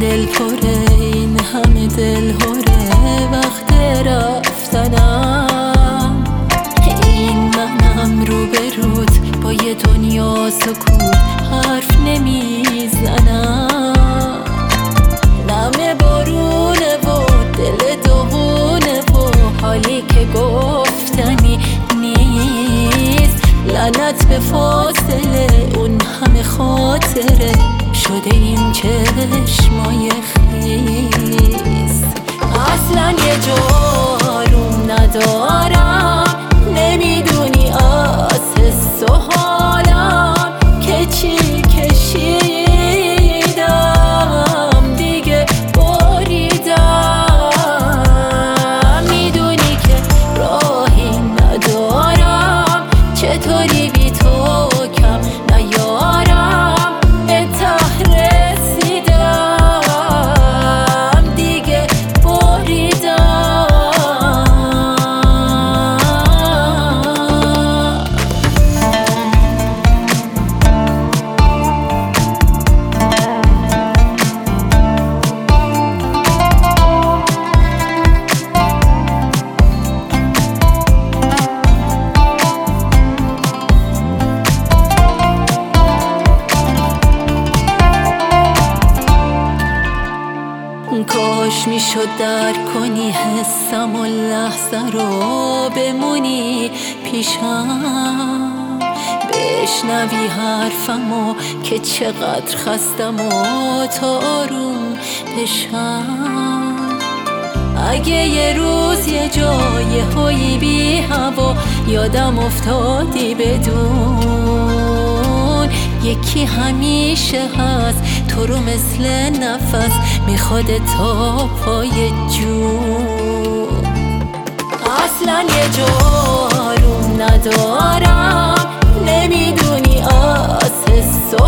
دل پره، این همه دل هره وقت رفتنم. این منم رو به رود با یه دنیا سکوت حرف نمیزنم. نم بارونه و دل دهونه و حالی که گفتنی نیست. لعنت به فاصله اون همه خاطره شده این چشمای خیس. اصلا یه جارون ندارم، نمیدونی از حس و حالم که چی کشیدم دیگه بریدم. میدونی که راهی ندارم، چطوری بی تو کم نیارم. به ته رسیدم دیگه بریدم. کاش میشد درک کنی حسم و لحظه رو بمونی پیشم. بشنوی حرفمو که چقدر خستم و تا آروم بشم. اگه یه روز یه جای هایی بی هوا یادم افتادی بدون، یکی همیشه هست تو رو مثل نفس میخواد تا پای جون. اصلا یه جارون ندارم، نمیدونی از حس و